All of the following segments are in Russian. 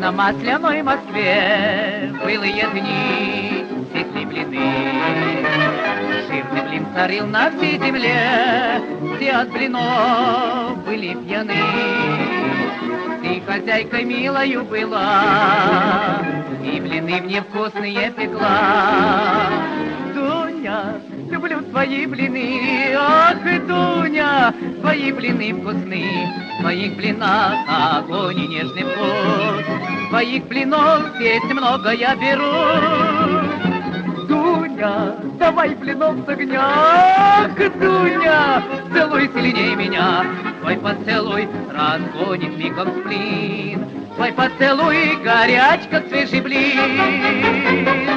на масляной Москве былые дни пекли блины. Жирный блин царил на всей земле, все от блинов были пьяны. Ты хозяйкой милою была, и блины мне вкусные пекла. Дуня, люблю твои блины, ах, Дуня, твои блины вкусны, в твоих блинах огонь и нежный вкус, в твоих блинов здесь много я беру. Дуня, давай блинов с огня, ах, Дуня, целуй сильней меня, твой поцелуй разгонит мигом сплин, твой поцелуй горяч, как свежий блин.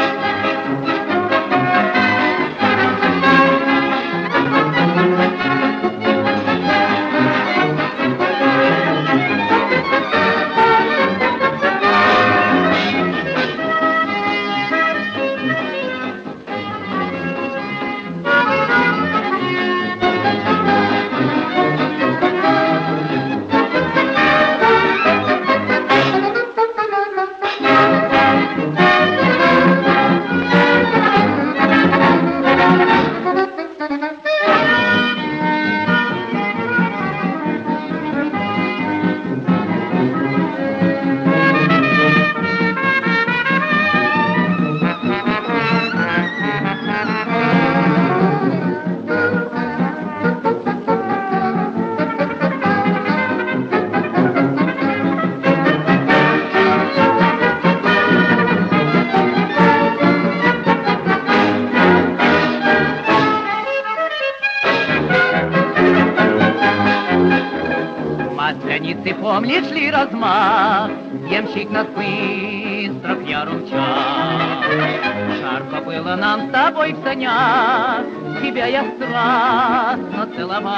Масляницы, помнишь ли размах? Ямщик нас быстро к яру мчал. Жарко было нам с тобой в санях, тебя я страстно целовал.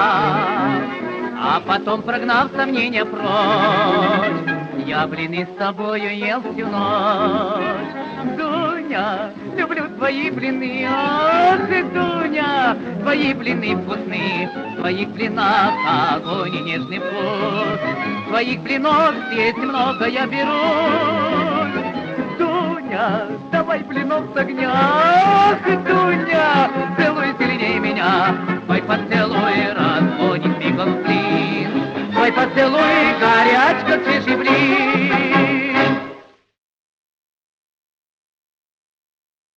А потом, прогнав сомнения прочь, я блины с тобою ел всю ночь. Дуня, люблю твои блины, ах, Дуня, твои блины вкусны, в твоих блинах огонь и нежный вкус, в твоих блинов здесь много я беру. Дуня, давай блинов с огня, ах, Дуня, целуй сильней меня, твой поцелуй разгонит мигом сплин, твой поцелуй горяч, как свежий блин.